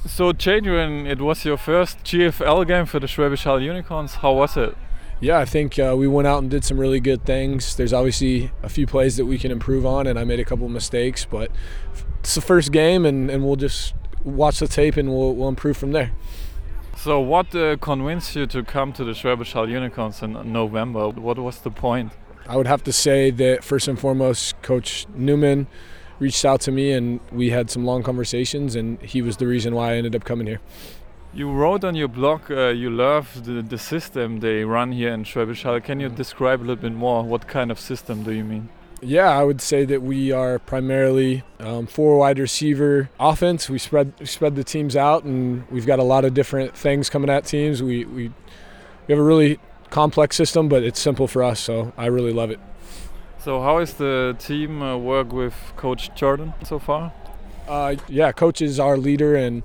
So Jadrian, it was your first GFL game for the Schwäbisch Hall Unicorns. How was it? Yeah, I think we went out and did some really good things. There's obviously a few plays that we can improve on, and I made a couple of mistakes, but it's the first game, and we'll just watch the tape and we'll improve from there. So what convinced you to come to the Schwäbisch Hall Unicorns in November? What was the point? I would have to say that first and foremost, Coach Newman reached out to me and we had some long conversations, and he was the reason why I ended up coming here. You wrote on your blog you love the system they run here in Schwäbisch Hall. Can you describe a little bit more? What kind of system do you mean? Yeah, I would say that we are primarily four wide receiver offense. We spread the teams out, and we've got a lot of different things coming at teams. We have a really complex system, but it's simple for us, so I really love it. So how is the team work with Coach Jordan so far? Yeah, Coach is our leader, and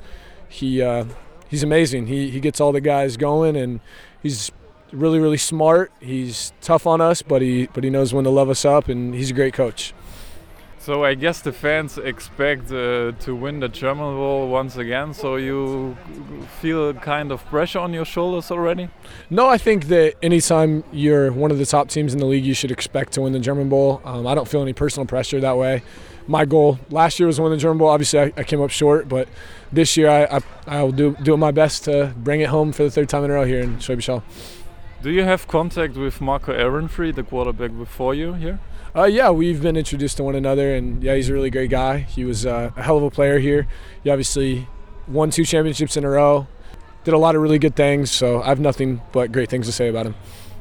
he's amazing. He gets all the guys going, and he's really smart. He's tough on us, but he knows when to love us up, and he's a great coach. So I guess the fans expect to win the German Bowl once again. So you feel kind of pressure on your shoulders already? No, I think that anytime you're one of the top teams in the league, you should expect to win the German Bowl. I don't feel any personal pressure that way. My goal last year was to win the German Bowl. Obviously, I came up short, but this year I'll do my best to bring it home for the third time in a row here in Schwäbisch Hall. Do you have contact with Marco Ehrenfried, the quarterback before you here? Yeah, we've been introduced to one another, and yeah, he's a really great guy. He was a hell of a player here. He obviously won 2 championships in a row, did a lot of really good things, so I have nothing but great things to say about him.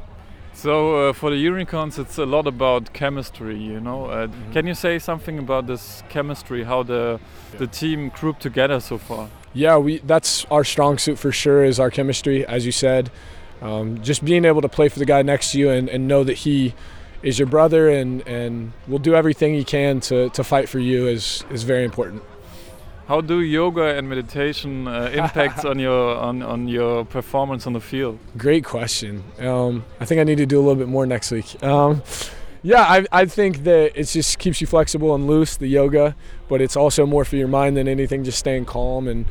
So for the Unicorns, it's a lot about chemistry, you know. Can you say something about this chemistry, how the team grouped together so far? Yeah, that's our strong suit for sure, is our chemistry, as you said. Just being able to play for the guy next to you and know that he is your brother and will do everything he can to fight for you is very important. How do yoga and meditation impact on your performance on the field? Great question. I think I need to do a little bit more next week. Yeah, I think that it just keeps you flexible and loose, the yoga, but it's also more for your mind than anything, just staying calm and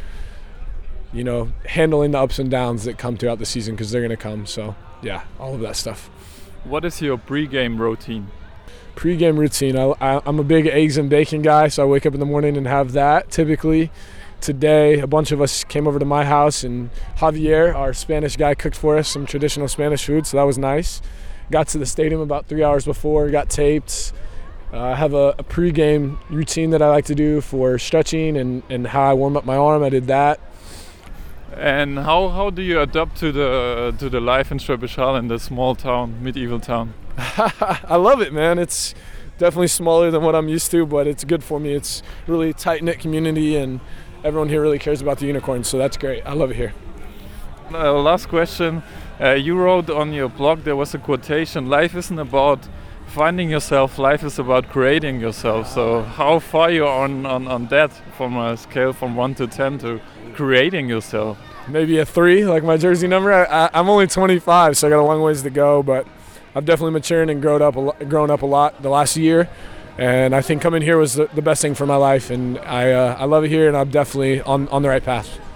handling the ups and downs that come throughout the season, because they're going to come. So, yeah, all of that stuff. What is your pre-game routine? Pre-game routine, I'm a big eggs and bacon guy, so I wake up in the morning and have that. Typically, today, a bunch of us came over to my house, and Javier, our Spanish guy, cooked for us some traditional Spanish food, so that was nice. Got to the stadium about 3 hours before, got taped. I have a pre-game routine that I like to do for stretching and how I warm up my arm. I did that. And how do you adapt to the life in Schwäbisch Hall, in the small town, medieval town? I love it, man. It's definitely smaller than what I'm used to, but it's good for me. It's really tight-knit community, and everyone here really cares about the Unicorns, so that's great. I love it here. Last question. You wrote on your blog, there was a quotation, life isn't about finding yourself, life is about creating yourself. So how far you are on that, from a scale from 1 to 10 to creating yourself? Maybe a 3, like my jersey number. I'm only 25, so I got a long ways to go, but I've definitely matured and grown up a lot the last year, and I think coming here was the best thing for my life, and I love it here, and I'm definitely on the right path.